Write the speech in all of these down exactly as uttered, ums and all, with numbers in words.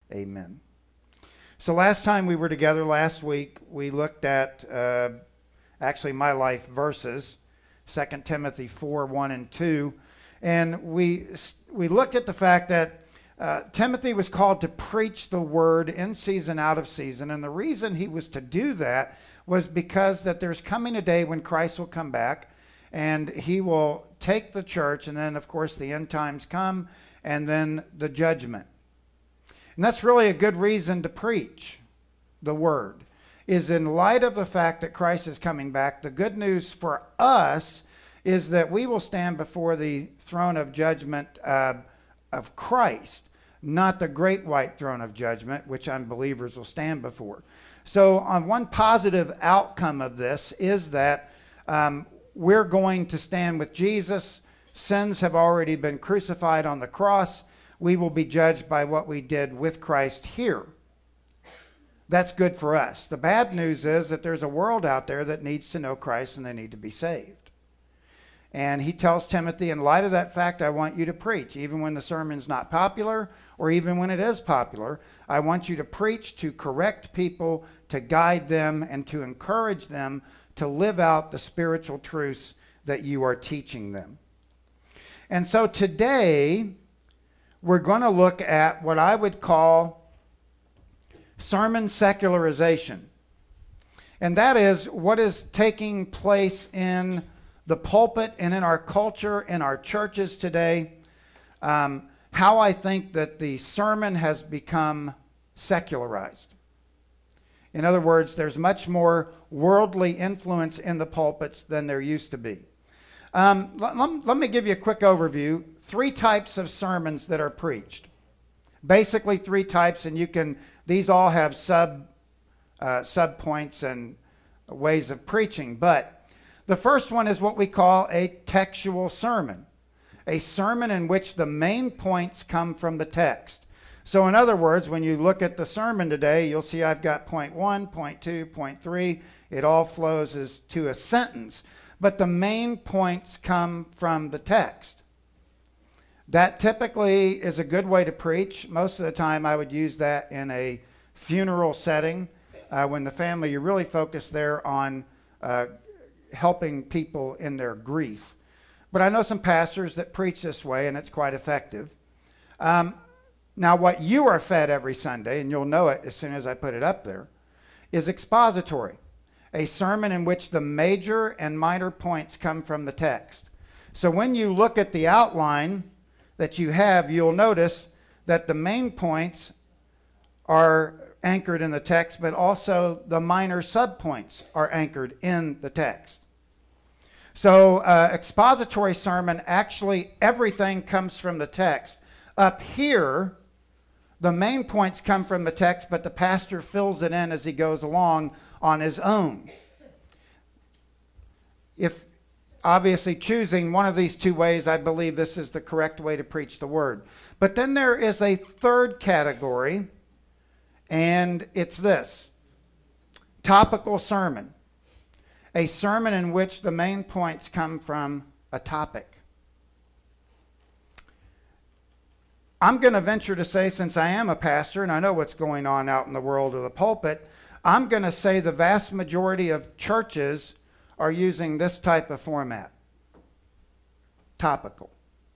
Amen. So last time we were together, last week, we looked at uh, actually my life verses, Second Timothy four, one and two. And we, we looked at the fact that uh, Timothy was called to preach the word in season, out of season. And the reason he was to do that was because that there's coming a day when Christ will come back and he will take the church. And then, of course, the end times come and then the judgment. And that's really a good reason to preach the word, is in light of the fact that Christ is coming back. The good news for us is that we will stand before the throne of judgment uh, of Christ, not the great white throne of judgment, which unbelievers will stand before. So on one positive outcome of this is that um, we're going to stand with Jesus. Sins have already been crucified on the cross. We will be judged by what we did with Christ here. That's good for us. The bad news is that there's a world out there that needs to know Christ and they need to be saved. And he tells Timothy, in light of that fact, I want you to preach. Even when the sermon's not popular, or even when it is popular, I want you to preach, to correct people, to guide them, and to encourage them to live out the spiritual truths that you are teaching them. And so today, we're going to look at what I would call sermon secularization. And that is what is taking place in the pulpit and in our culture, in our churches today. Um, how I think that the sermon has become secularized. In other words, there's much more worldly influence in the pulpits than there used to be. Um, let, let me give you a quick overview. Three types of sermons that are preached. Basically three types, and you can, these all have sub, uh, sub points and ways of preaching. But the first one is what we call a textual sermon. A sermon in which the main points come from the text. So in other words, when you look at the sermon today, you'll see I've got point one, point two, point three. It all flows as to a sentence. But the main points come from the text. That typically is a good way to preach. Most of the time I would use that in a funeral setting. Uh, when the family, you're really focused there on uh, helping people in their grief. But I know some pastors that preach this way, and it's quite effective. Um, now, what you are fed every Sunday, and you'll know it as soon as I put it up there, is expository. A sermon in which the major and minor points come from the text. So when you look at the outline that you have, you'll notice that the main points are anchored in the text, but also the minor subpoints are anchored in the text. So uh, expository sermon, actually everything comes from the text. Up here, the main points come from the text, but the pastor fills it in as he goes along on his own. If obviously choosing one of these two ways, I believe this is the correct way to preach the word. But then there is a third category, and it's this: topical sermon. A sermon in which the main points come from a topic. I'm going to venture to say, since I am a pastor and I know what's going on out in the world of the pulpit, I'm going to say the vast majority of churches are using this type of format. Topical.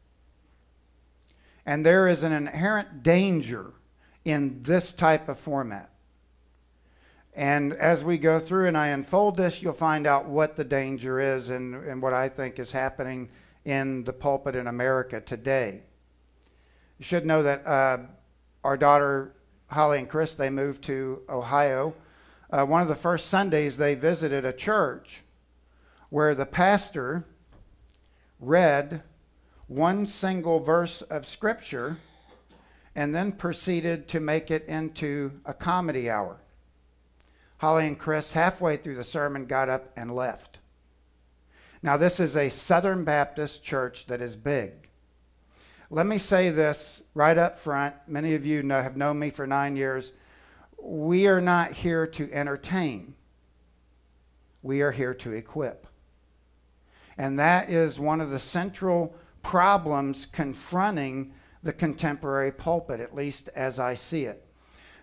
And there is an inherent danger in this type of format. And as we go through and I unfold this, you'll find out what the danger is and, and what I think is happening in the pulpit in America today. You should know that uh, our daughter, Holly and Chris, they moved to Ohio. Uh, one of the first Sundays they visited a church where the pastor read one single verse of Scripture and then proceeded to make it into a comedy hour. Holly and Chris, halfway through the sermon, got up and left. Now, this is a Southern Baptist church that is big. Let me say this right up front. Many of you know, have known me for nine years. We are not here to entertain. We are here to equip. And that is one of the central problems confronting the contemporary pulpit, at least as I see it.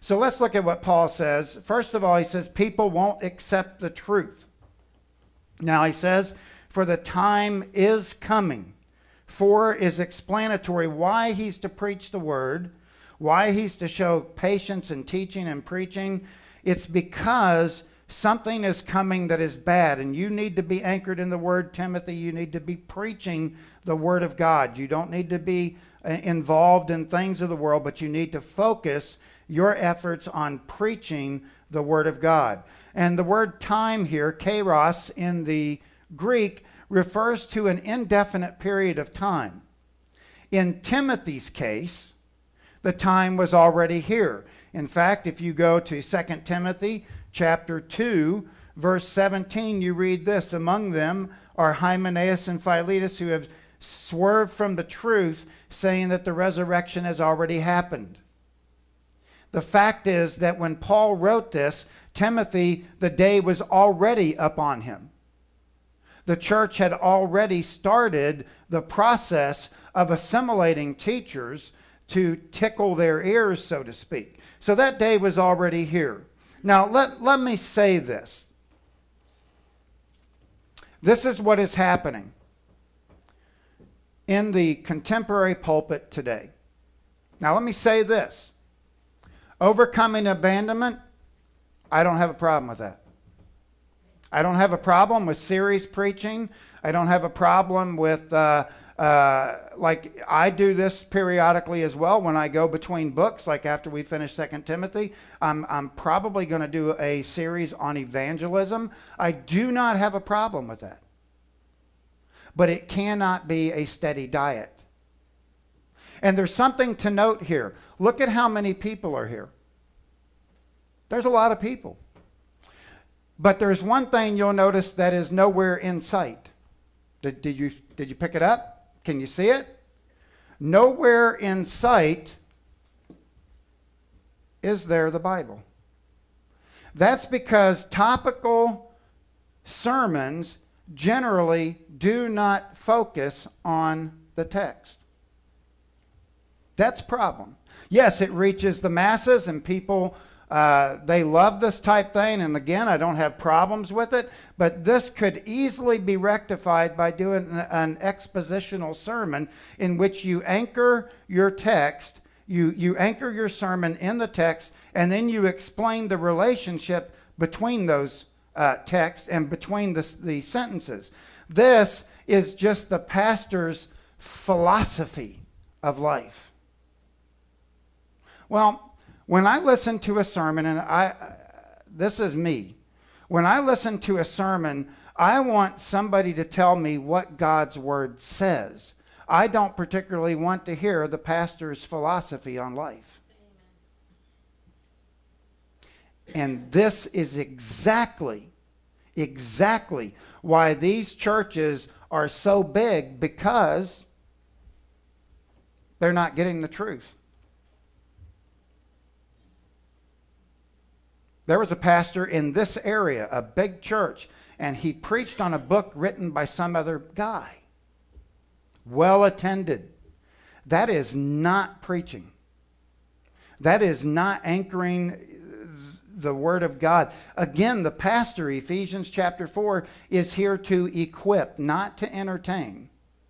So let's look at what Paul says. First of all, he says people won't accept the truth. Now he says, for the time is coming. For is explanatory why he's to preach the word, why he's to show patience in teaching and preaching. It's because something is coming that is bad, and you need to be anchored in the word, Timothy. You need to be preaching the word of God. You don't need to be involved in things of the world, but you need to focus your efforts on preaching the word of God. And the word time here, kairos in the Greek, refers to an indefinite period of time. In Timothy's case, the time was already here. In fact, if you go to Second Timothy chapter two, verse seventeen, you read this: among them are Hymenaeus and Philetus, who have swerved from the truth, saying that the resurrection has already happened. The fact is that when Paul wrote this, Timothy, the day was already upon him. The church had already started the process of assimilating teachers to tickle their ears, so to speak. So that day was already here. Now, let, let me say this. This is what is happening in the contemporary pulpit today. Now, let me say this. Overcoming abandonment, I don't have a problem with that. I don't have a problem with series preaching. I don't have a problem with, uh, uh, like, I do this periodically as well when I go between books, like after we finish Second Timothy. I'm, I'm probably going to do a series on evangelism. I do not have a problem with that. But it cannot be a steady diet. And there's something to note here. Look at how many people are here. There's a lot of people. But there's one thing you'll notice that is nowhere in sight. Did, did, you, did you pick it up? Can you see it? Nowhere in sight is there the Bible. That's because topical sermons generally do not focus on the text. That's a problem. Yes, it reaches the masses and people, uh, they love this type thing. And again, I don't have problems with it. But this could easily be rectified by doing an, an expositional sermon in which you anchor your text, you, you anchor your sermon in the text, and then you explain the relationship between those uh, texts and between the, the sentences. This is just the pastor's philosophy of life. Well, when I listen to a sermon, and I, this is me, when I listen to a sermon, I want somebody to tell me what God's word says. I don't particularly want to hear the pastor's philosophy on life. And this is exactly, exactly why these churches are so big, because they're not getting the truth. There was a pastor in this area, a big church, and he preached on a book written by some other guy. Well attended. That is not preaching. That is not anchoring the Word of God. Again, the pastor, Ephesians chapter four, is here to equip, not to entertain.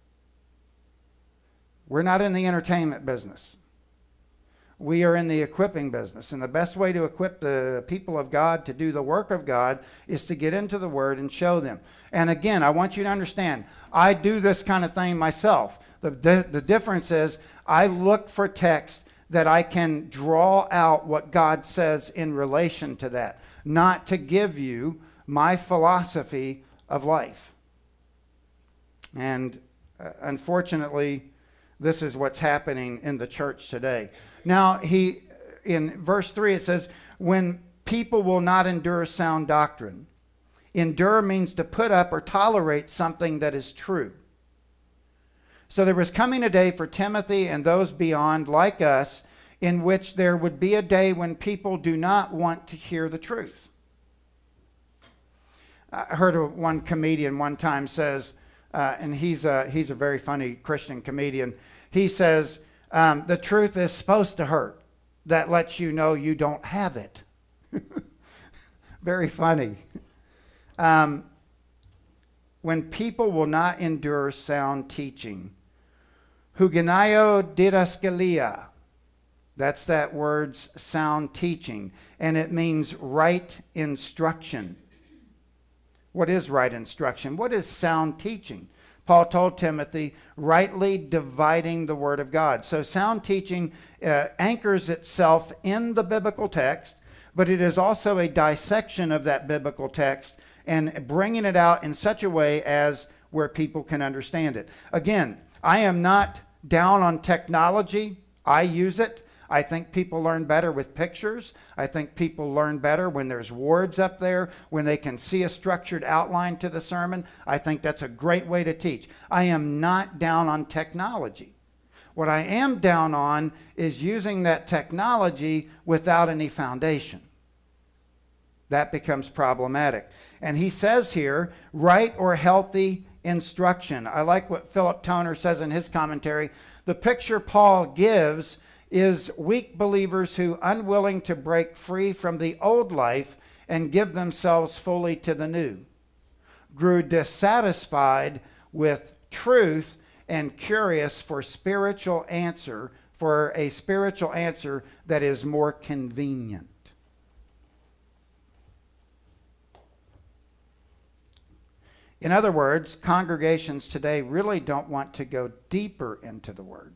We're not in the entertainment business. We are in the equipping business. And the best way to equip the people of God to do the work of God is to get into the Word and show them. And again, I want you to understand, I do this kind of thing myself. The, the, the difference is I look for texts that I can draw out what God says in relation to that, not to give you my philosophy of life. And uh, unfortunately, this is what's happening in the church today. Now, he, in verse three, it says, when people will not endure sound doctrine. Endure means to put up or tolerate something that is true. So there was coming a day for Timothy and those beyond, like us, in which there would be a day when people do not want to hear the truth. I heard of one comedian one time says, uh, and he's a, he's a very funny Christian comedian, he says, um, the truth is supposed to hurt. that lets you know you don't have it. Very funny. Um, when people will not endure sound teaching, hugenaio didaskalia, that's that word's sound teaching, and it means right instruction. What is right instruction? What is sound teaching? Paul told Timothy, rightly dividing the word of God. So sound teaching uh, anchors itself in the biblical text, but it is also a dissection of that biblical text and bringing it out in such a way as where people can understand it. Again, I am not down on technology. I use it. I think people learn better with pictures. I think people learn better when there's words up there, when they can see a structured outline to the sermon. I think that's a great way to teach. I am not down on technology. What I am down on is using that technology without any foundation. That becomes problematic. And he says here, right or healthy instruction. I like what Philip Toner says in his commentary. The picture Paul gives is weak believers who, unwilling to break free from the old life and give themselves fully to the new, grew dissatisfied with truth and curious for spiritual answer, for a spiritual answer that is more convenient. In other words, congregations today really don't want to go deeper into the Word.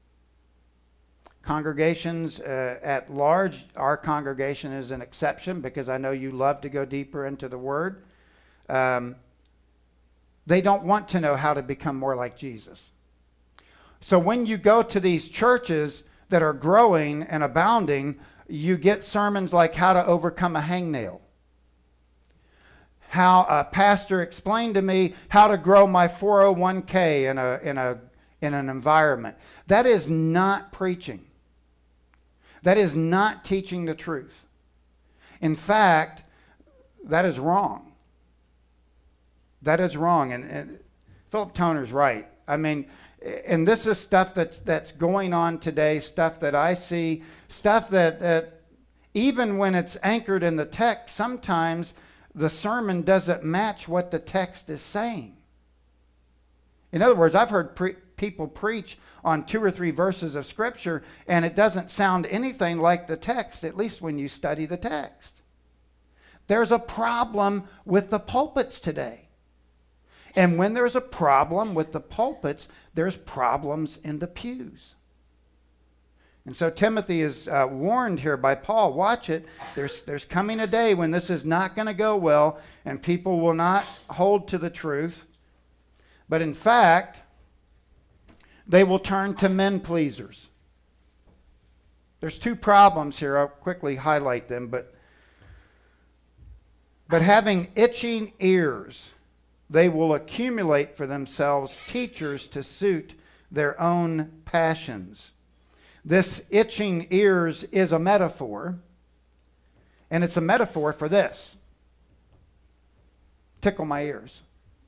Congregations uh, at large, our congregation is an exception because I know you love to go deeper into the Word. Um, they don't want to know how to become more like Jesus. So when you go to these churches that are growing and abounding, you get sermons like how to overcome a hangnail. How a pastor explained to me how to grow my four oh one k in a in a in an environment. That is not preaching. That is not teaching the truth. In fact, that is wrong. That is wrong. And, and Philip Toner's right. I mean, and this is stuff that's that's going on today, stuff that I see, stuff that, that even when it's anchored in the text, sometimes the sermon doesn't match what the text is saying. In other words, I've heard pre- people preach on two or three verses of Scripture, and it doesn't sound anything like the text, at least when you study the text. There's a problem with the pulpits today. And when there's a problem with the pulpits, there's problems in the pews. And so Timothy is uh, warned here by Paul, watch it, there's, there's coming a day when this is not going to go well, and people will not hold to the truth. But in fact, they will turn to men pleasers. There's two problems here. I'll quickly highlight them. But, but having itching ears, they will accumulate for themselves teachers to suit their own passions. This itching ears is a metaphor, and it's a metaphor for this. Tickle my ears.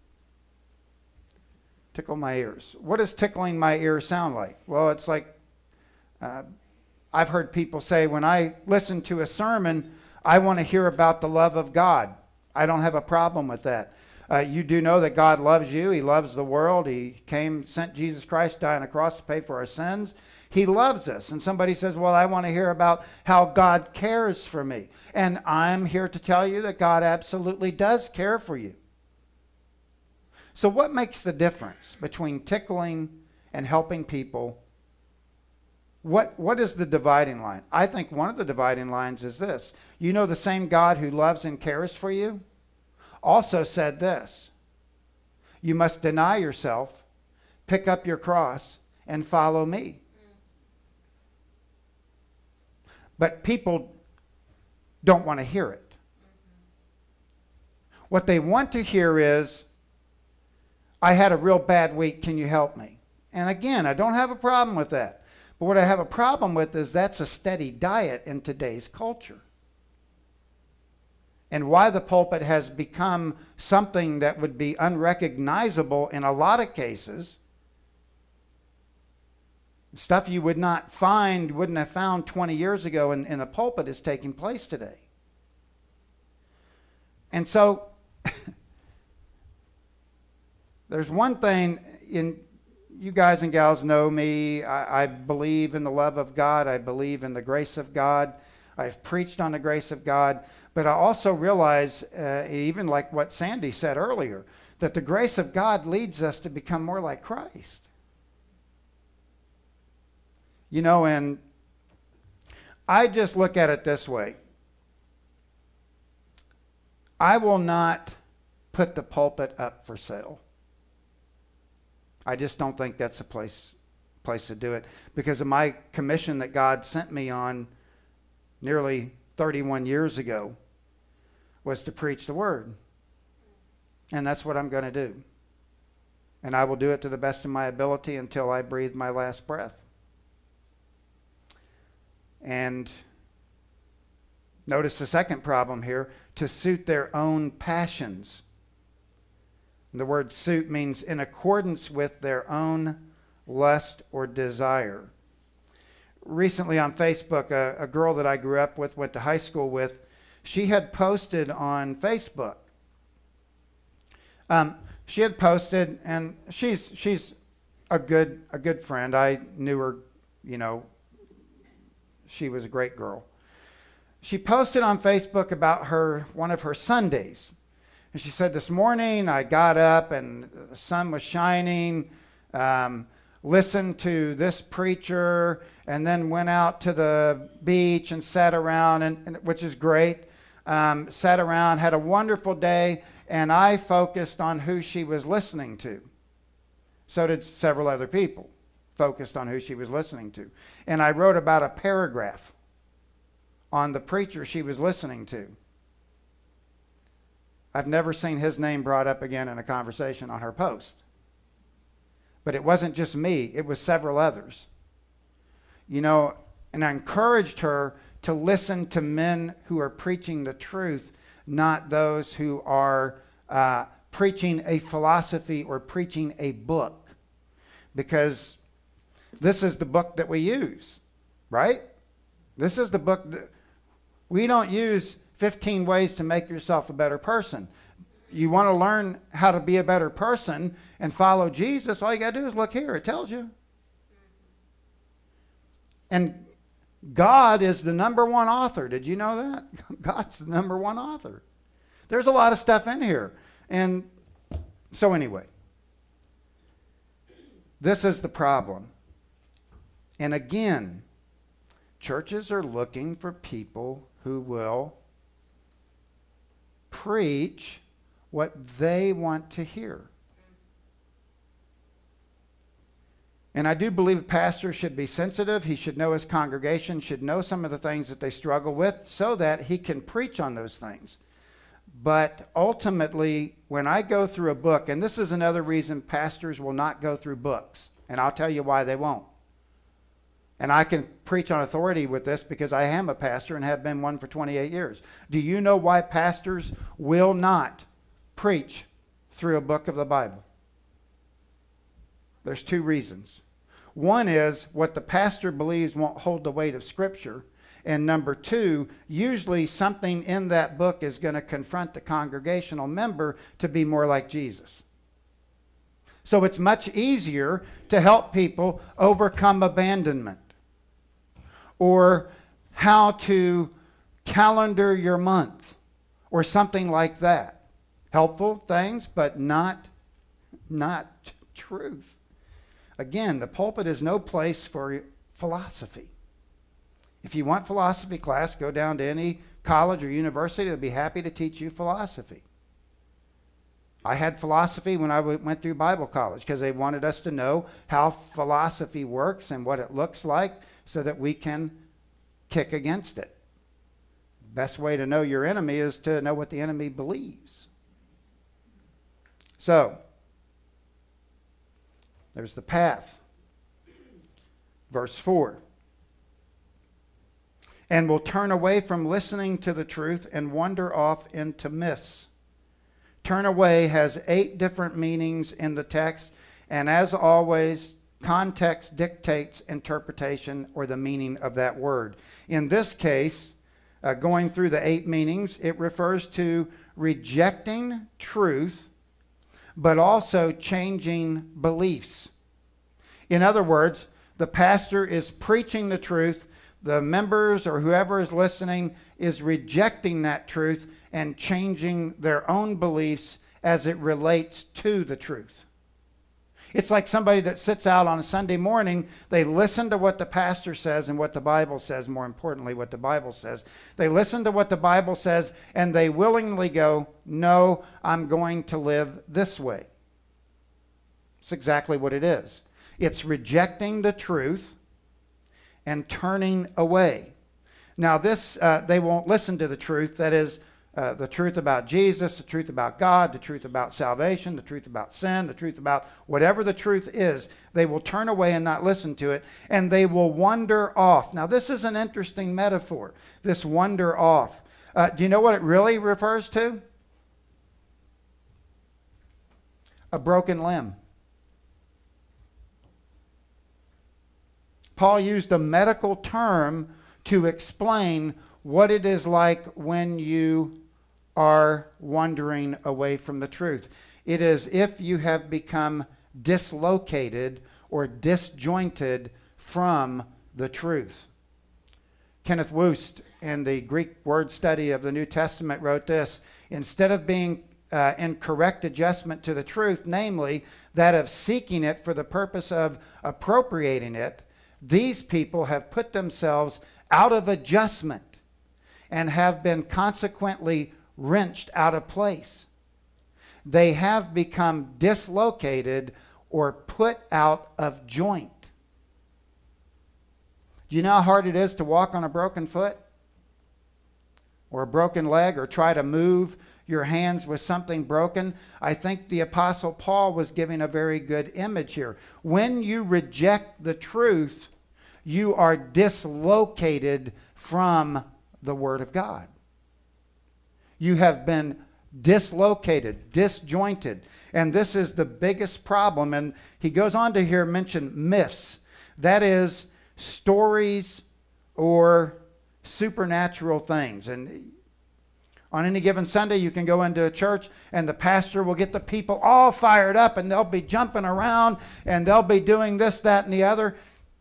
Tickle my ears. What does tickling my ears sound like? Well, it's like uh, I've heard people say, when I listen to a sermon, I want to hear about the love of God. I don't have a problem with that. Uh, you do know that God loves you. He loves the world. He came, sent Jesus Christ, died on a cross to pay for our sins. He loves us. And somebody says, well, I want to hear about how God cares for me. And I'm here to tell you that God absolutely does care for you. So what makes the difference between tickling and helping people? What, what is the dividing line? I think one of the dividing lines is this. You know, the same God who loves and cares for you also said this: you must deny yourself, pick up your cross, and follow me. But people don't want to hear it. What they want to hear is, I had a real bad week, can you help me? And again, I don't have a problem with that. But what I have a problem with is that's a steady diet in today's culture. And why the pulpit has become something that would be unrecognizable in a lot of cases Stuff you would not find, wouldn't have found twenty years ago in, in the pulpit is taking place today. And so, there's one thing, in you guys and gals know me. I, I believe in the love of God. I believe in the grace of God. I've preached on the grace of God. But I also realize, uh, even like what Sandy said earlier, that the grace of God leads us to become more like Christ. You know, and I just look at it this way. I will not put the pulpit up for sale. I just don't think that's a place, place to do it, because of my commission that God sent me on nearly thirty-one years ago was to preach the word. And that's what I'm going to do. And I will do it to the best of my ability until I breathe my last breath. And notice the second problem here, to suit their own passions. The word suit means in accordance with their own lust or desire. Recently on Facebook, a, a girl that I grew up with, went to high school with, she had posted on Facebook. Um, she had posted, and she's she's a good a good friend. I knew her, you know, she was a great girl. She posted on Facebook about her one of her Sundays. And she said, this morning I got up and the sun was shining, um, listened to this preacher, and then went out to the beach and sat around, and, and which is great. Um, sat around, had a wonderful day, and I focused on who she was listening to. So did several other people, focused on who she was listening to. And I wrote about a paragraph on the preacher she was listening to. I've never seen his name brought up again in a conversation on her post. But it wasn't just me, it was several others. You know, and I encouraged her to listen to men who are preaching the truth, not those who are uh, preaching a philosophy or preaching a book. Because this is the book that we use, right? This is the book that we don't use fifteen ways to make yourself a better person. You want to learn how to be a better person and follow Jesus, all you got to do is look here. It tells you. And God is the number one author. Did you know that? God's the number one author. There's a lot of stuff in here. And so anyway, this is the problem. And again, churches are looking for people who will preach what they want to hear. And I do believe a pastor should be sensitive. He should know his congregation, should know some of the things that they struggle with so that he can preach on those things. But ultimately, when I go through a book, and this is another reason pastors will not go through books, and I'll tell you why they won't. And I can preach on authority with this because I am a pastor and have been one for twenty-eight years. Do you know why pastors will not preach through a book of the Bible? There's two reasons. One is what the pastor believes won't hold the weight of Scripture. And number two, usually something in that book is going to confront the congregational member to be more like Jesus. So it's much easier to help people overcome abandonment, or how to calendar your month, or something like that. Helpful things, but not, not truth. Again, the pulpit is no place for philosophy. If you want philosophy class, go down to any college or university. They'll be happy to teach you philosophy. I had philosophy when I went through Bible college because they wanted us to know how philosophy works and what it looks like so that we can kick against it. Best way to know your enemy is to know what the enemy believes. So, there's the path. Verse four. And will turn away from listening to the truth and wander off into myths. Turn away has eight different meanings in the text. And as always, context dictates interpretation or the meaning of that word. In this case, uh, going through the eight meanings, it refers to rejecting truth, but also changing beliefs. In other words, the pastor is preaching the truth. The members or whoever is listening is rejecting that truth and changing their own beliefs as it relates to the truth. It's like somebody that sits out on a Sunday morning. They listen to what the pastor says and what the Bible says, more importantly, what the Bible says. They listen to what the Bible says, and they willingly go, no, I'm going to live this way. It's exactly what it is. It's rejecting the truth and turning away. Now this, uh, they won't listen to the truth. That is, uh, the truth about Jesus, the truth about God, the truth about salvation, the truth about sin, the truth about whatever the truth is. They will turn away and not listen to it, and they will wander off. Now this is an interesting metaphor, this wander off. Uh, do you know what it really refers to? A broken limb. Paul used a medical term to explain what it is like when you are wandering away from the truth. It is if you have become dislocated or disjointed from the truth. Kenneth Wust, in the Greek word study of the New Testament, wrote this: instead of being uh, in correct adjustment to the truth, namely that of seeking it for the purpose of appropriating it, these people have put themselves out of adjustment and have been consequently wrenched out of place. They have become dislocated or put out of joint. Do you know how hard it is to walk on a broken foot or a broken leg, or try to move your hands with something broken? I think the Apostle Paul was giving a very good image here. When you reject the truth, you are dislocated from the Word of God. You have been dislocated, disjointed. And this is the biggest problem. And he goes on to here mention myths. That is, stories or supernatural things. And on any given Sunday, you can go into a church and the pastor will get the people all fired up, and they'll be jumping around and they'll be doing this, that, and the other.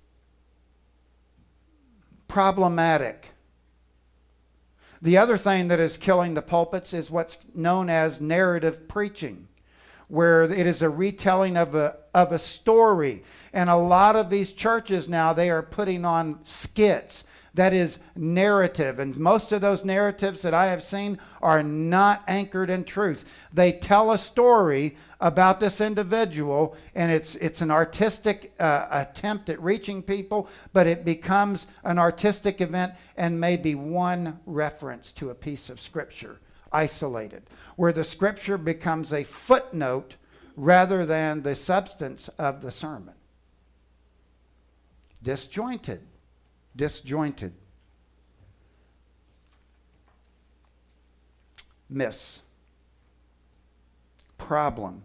Problematic. The other thing that is killing the pulpits is what's known as narrative preaching, where it is a retelling of a, of a story. And a lot of these churches now, they are putting on skits. That is narrative. And most of those narratives that I have seen are not anchored in truth. They tell a story about this individual, and it's it's an artistic uh, attempt at reaching people, but it becomes an artistic event and maybe one reference to a piece of scripture, isolated, where the scripture becomes a footnote rather than the substance of the sermon. Disjointed. Disjointed. Miss. Problem.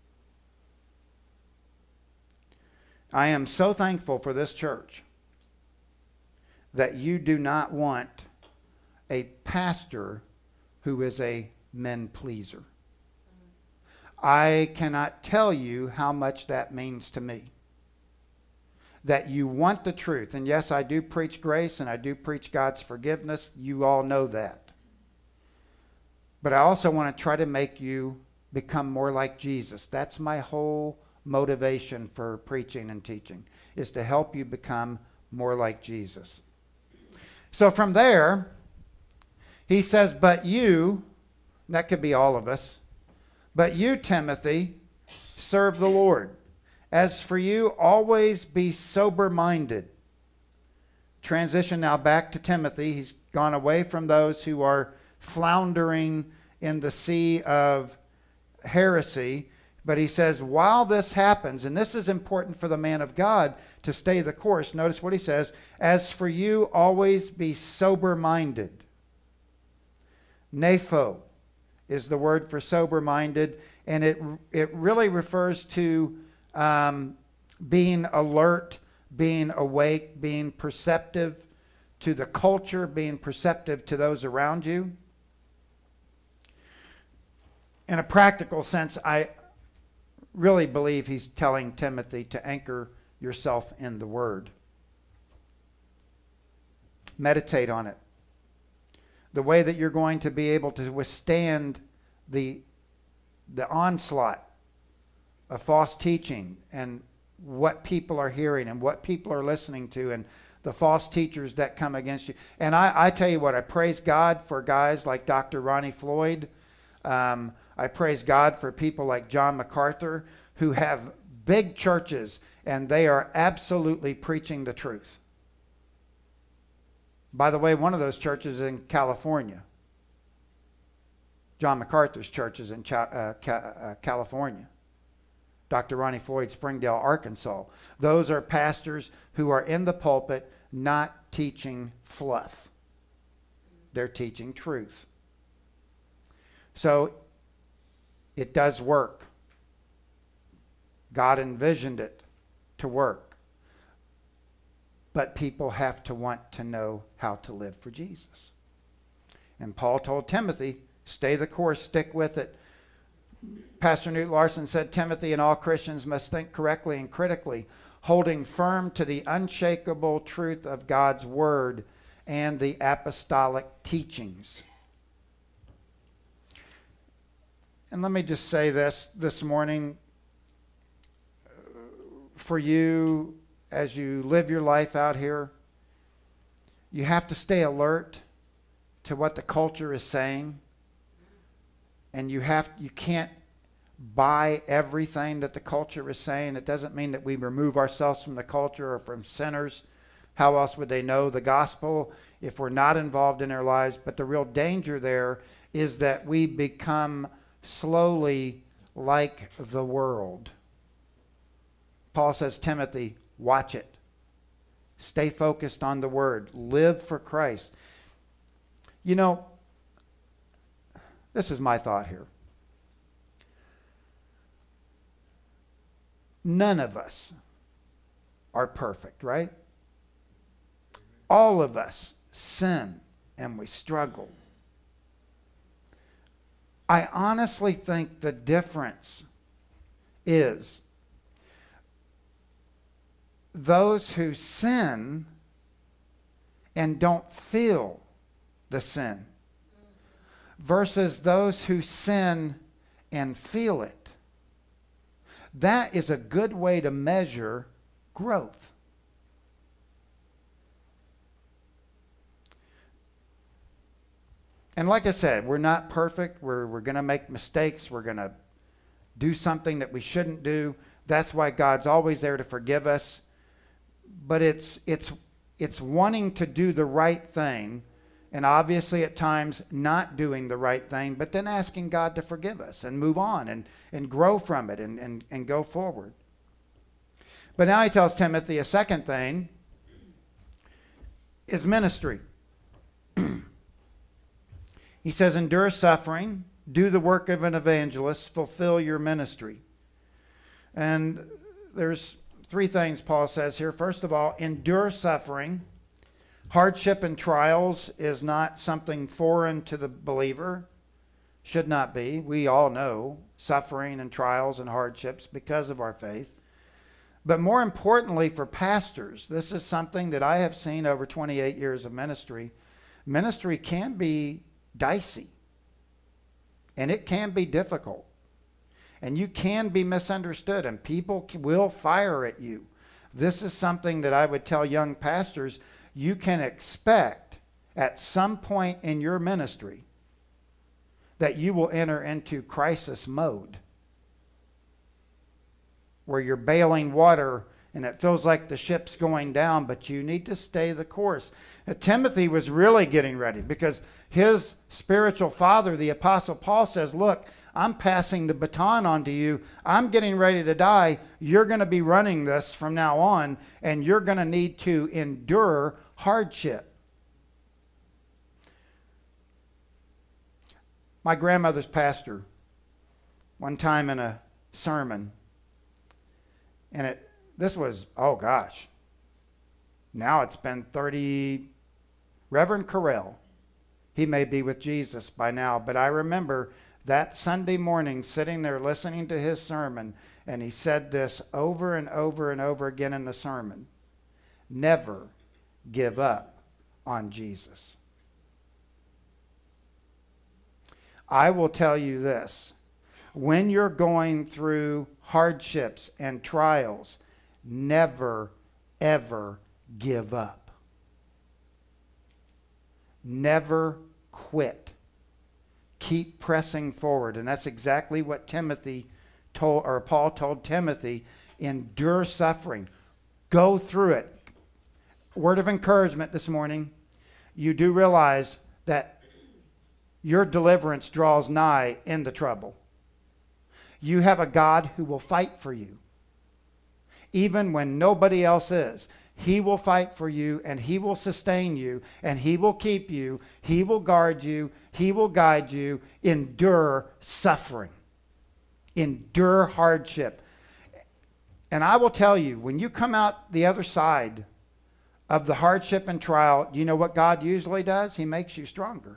I am so thankful for this church that you do not want a pastor who is a men pleaser. I cannot tell you how much that means to me. That you want the truth. And yes, I do preach grace and I do preach God's forgiveness. You all know that. But I also want to try to make you become more like Jesus. That's my whole motivation for preaching and teaching, is to help you become more like Jesus. So from there, he says, but you, that could be all of us, but you, Timothy, serve the Lord. As for you, always be sober-minded. Transition now back to Timothy. He's gone away from those who are floundering in the sea of heresy. But he says, while this happens, and this is important for the man of God to stay the course. Notice what he says. As for you, always be sober-minded. Nepho is the word for sober-minded. And it, it really refers to Um, being alert, being awake, being perceptive to the culture, being perceptive to those around you. In a practical sense, I really believe he's telling Timothy to anchor yourself in the Word. Meditate on it. The way that you're going to be able to withstand the, the onslaught of false teaching and what people are hearing and what people are listening to and the false teachers that come against you. And I, I tell you what, I praise God for guys like Doctor Ronnie Floyd. Um, I praise God for people like John MacArthur who have big churches and they are absolutely preaching the truth. By the way, one of those churches is in California. John MacArthur's church is in uh, uh, California. Doctor Ronnie Floyd, Springdale, Arkansas. Those are pastors who are in the pulpit not teaching fluff. They're teaching truth. So it does work. God envisioned it to work. But people have to want to know how to live for Jesus. And Paul told Timothy, stay the course, stick with it. Pastor Newt Larson said Timothy and all Christians must think correctly and critically, holding firm to the unshakable truth of God's word and the apostolic teachings. And let me just say this this morning. For you, as you live your life out here, you have to stay alert to what the culture is saying. And you have you can't buy everything that the culture is saying. It doesn't mean that we remove ourselves from the culture or from sinners. How else would they know the gospel if we're not involved in their lives? But the real danger there is that we become slowly like the world. Paul says, Timothy, watch it. Stay focused on the word. Live for Christ. You know, this is my thought here. None of us are perfect, right? All of us sin and we struggle. I honestly think the difference is those who sin and don't feel the sin versus those who sin and feel it. That is a good way to measure growth. And like I said, we're not perfect. We're, we're going to make mistakes. We're going to do something that we shouldn't do. That's why God's always there to forgive us. But it's, it's, it's wanting to do the right thing, and obviously at times not doing the right thing, but then asking God to forgive us and move on and, and grow from it and, and, and go forward. But now he tells Timothy a second thing is ministry. He says, endure suffering, do the work of an evangelist, fulfill your ministry. And there's three things Paul says here. First of all, endure suffering. Hardship and trials is not something foreign to the believer. Should not be. We all know suffering and trials and hardships because of our faith. But more importantly for pastors, this is something that I have seen over twenty-eight years of ministry. Ministry can be dicey. And it can be difficult. And you can be misunderstood and people will fire at you. This is something that I would tell young pastors you can expect at some point in your ministry that you will enter into crisis mode where you're bailing water and it feels like the ship's going down, but you need to stay the course. Now, Timothy was really getting ready because his spiritual father, the Apostle Paul, says, look, I'm passing the baton on to you. I'm getting ready to die. You're going to be running this from now on, and you're going to need to endure hardship. My grandmother's pastor, one time in a sermon, and it this was, oh gosh, now it's been thirty, Reverend Carell, he may be with Jesus by now, but I remember that Sunday morning sitting there listening to his sermon, and he said this over and over and over again in the sermon: never give up on Jesus. I will tell you this: when you're going through hardships and trials, never, ever give up. Never quit. Keep pressing forward. And that's exactly what Timothy told, or Paul told Timothy. Endure suffering. Go through it. Word of encouragement this morning. You do realize that your deliverance draws nigh in the trouble. You have a God who will fight for you. Even when nobody else is. He will fight for you, and he will sustain you, and he will keep you. He will guard you. He will guide you. Endure suffering. Endure hardship. And I will tell you, when you come out the other side of the hardship and trial, do you know what God usually does? He makes you stronger.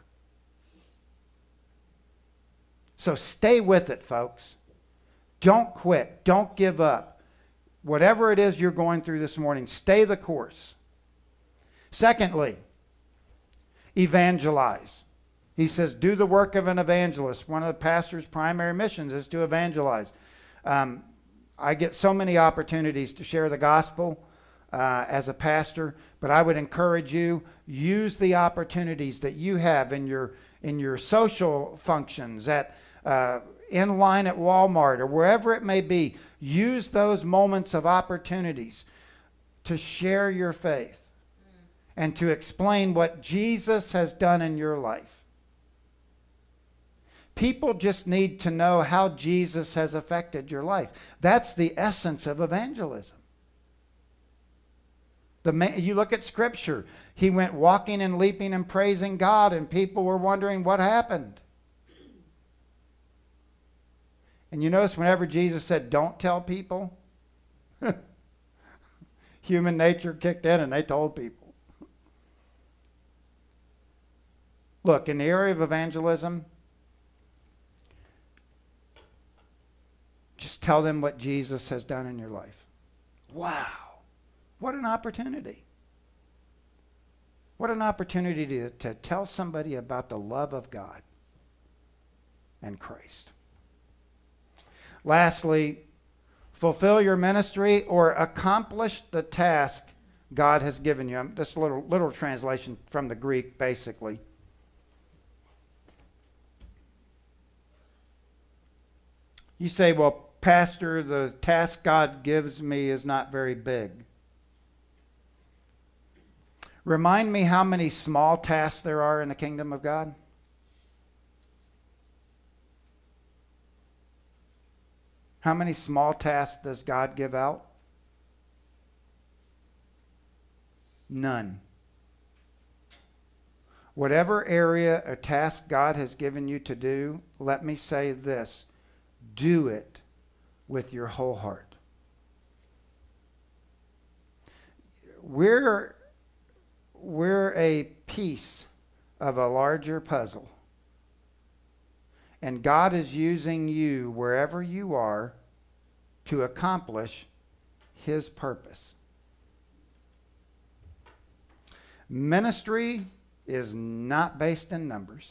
So stay with it, folks. Don't quit. Don't give up. Whatever it is you're going through this morning, stay the course. Secondly, evangelize. He says, do the work of an evangelist. One of the pastor's primary missions is to evangelize. Um, I get so many opportunities to share the gospel uh, as a pastor, but I would encourage you, use the opportunities that you have in your, in your social functions, at uh, in line at Walmart or wherever it may be. Use those moments of opportunities to share your faith and to explain what Jesus has done in your life. People just need to know how Jesus has affected your life. That's the essence of evangelism. The man, you look at Scripture. He went walking and leaping and praising God, and people were wondering what happened. And you notice whenever Jesus said, don't tell people, human nature kicked in and they told people. Look, in the area of evangelism, just tell them what Jesus has done in your life. Wow. What an opportunity. What an opportunity to, to tell somebody about the love of God and Christ. Lastly, fulfill your ministry or accomplish the task God has given you. This is a little, little translation from the Greek, basically. You say, well, Pastor, the task God gives me is not very big. Remind me how many small tasks there are in the kingdom of God. How many small tasks does God give out? None. Whatever area or task God has given you to do, let me say this: do it with your whole heart. We're, we're a piece of a larger puzzle. And God is using you wherever you are to accomplish His purpose. Ministry is not based in numbers.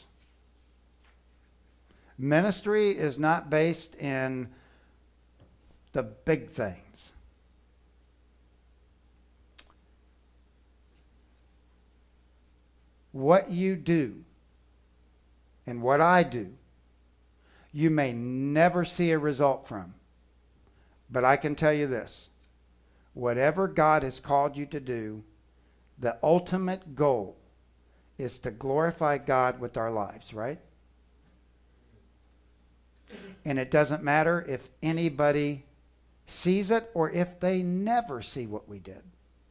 Ministry is not based in the big things. What you do and what I do, you may never see a result from. But I can tell you this: whatever God has called you to do, the ultimate goal is to glorify God with our lives, right? And it doesn't matter if anybody sees it or if they never see what we did.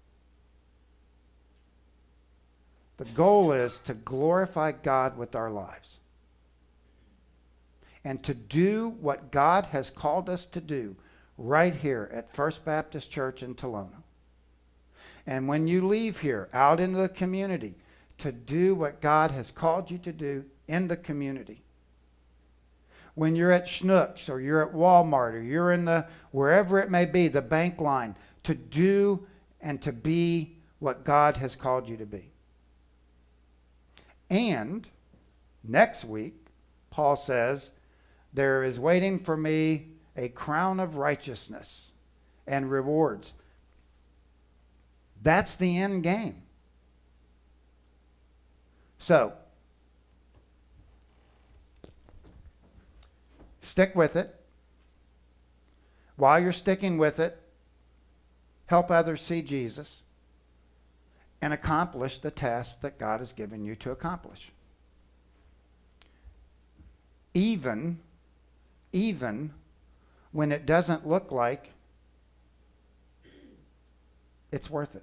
The goal is to glorify God with our lives. And to do what God has called us to do, right here at First Baptist Church in Tolono. And when you leave here out into the community to do what God has called you to do in the community, when you're at Schnucks or you're at Walmart or you're in the, wherever it may be, the bank line, to do and to be what God has called you to be. And next week, Paul says, there is waiting for me a crown of righteousness and rewards. That's the end game. So, stick with it. While you're sticking with it, help others see Jesus and accomplish the task that God has given you to accomplish. Even, even when it doesn't look like it's worth it.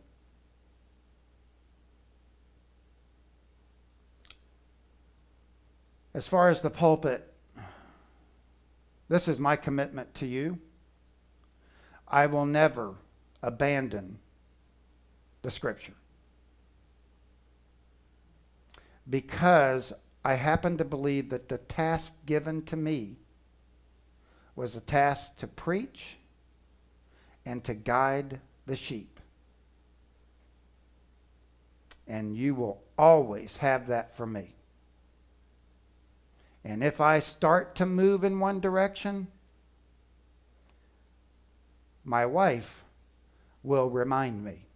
As far as the pulpit, this is my commitment to you. I will never abandon the Scripture, because I happen to believe that the task given to me was a task to preach and to guide the sheep. And you will always have that from me. And if I start to move in one direction, my wife will remind me.